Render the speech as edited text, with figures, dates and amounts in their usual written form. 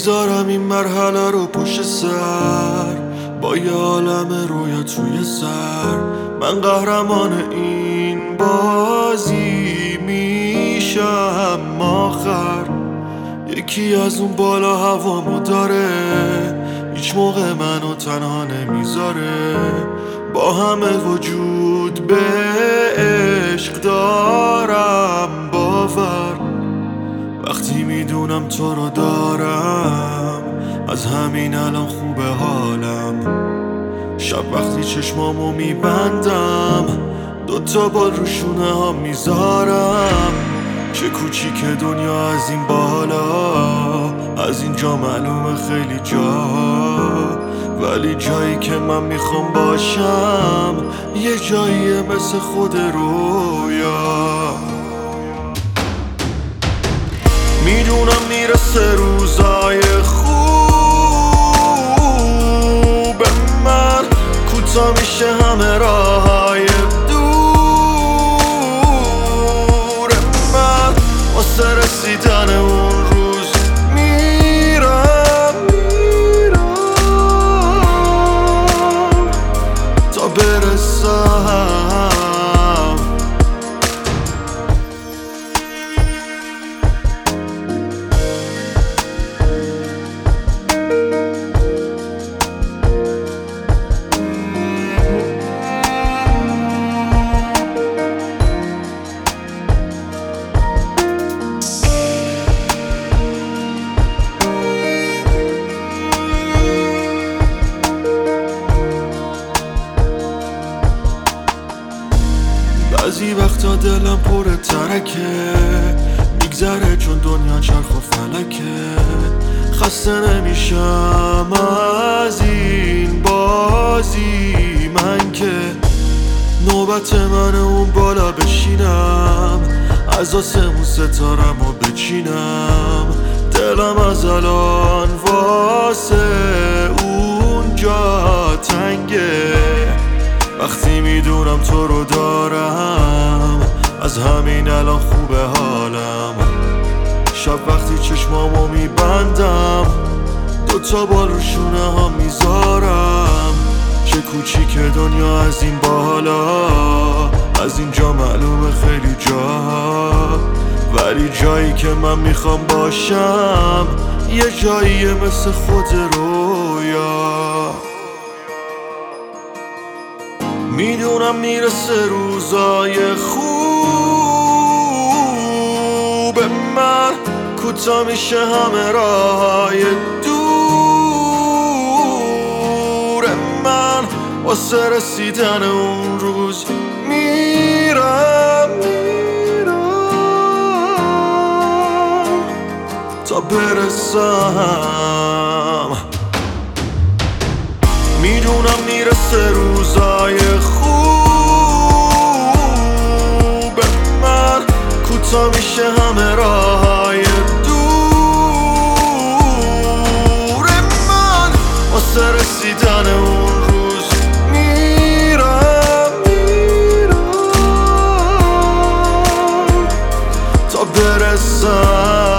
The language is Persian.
میذارم این مرحله رو پشت سر، با یه عالم رویا توی سر. من قهرمان این بازی میشم آخر. یکی از اون بالا هوامو داره، هیچ موقع منو تنها نمیذاره. با همه وجود به عشق دارم باور. وقتی میدونم تو رو دارم، از همین الان خوبه حالم. شب وقتی چشمامو میبندم، دوتا بال رو شونه ها میذارم. چه کوچیک دنیا از این بالا، از اینجا معلومه خیلی جا، ولی جایی که من میخوام باشم یه جاییه مثل خود رویا. میدونم میرسه روزای خوب من، کوتاه میشه همه راههای دور من. واسه رسیدن اون روز میرم تا برسم. بعضی وقتا دلم پر ترکه، میگذره چون دنیا چرخ و فلکه. خسته نمیشم از این بازی من که، نوبت من اون بالا بشینم، از آسمون ستارم و بچینم. دلم از الان واسه اونجا تنگه. وقتی میدونم تو رو دارم، از همین الان خوبه حالم. شب وقتی چشمامو میبندم، دوتا بال رو شونه ها میذارم. چه کوچیک دنیا از این بالا، از اینجا معلومه خیلی جا، ولی جایی که من میخوام باشم یه جاییه مثل خود رویا. میدونم میرسه روزای خوب من، کوتاه میشه همه راههای دور من. واسه رسیدن اون روز میرم تا برسم. میدونم میرسه روزای خوب من، کوتاه میشه همه راههای دور من. واسه رسیدن اون روز میرم تا برسم.